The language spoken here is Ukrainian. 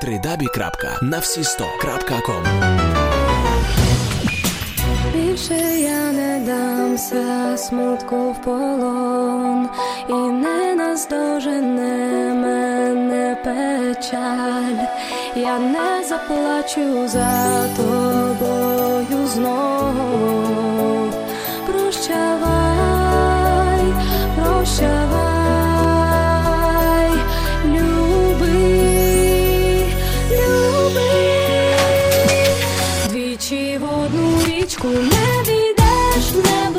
www.navsisto.com. Більше я не дамся смутку в полон, і не наздожене мене печаль. Я не заплачу за тобою знов. Прощавай, прощавай, люби, люби. Двічі в одну річку не війдеш, не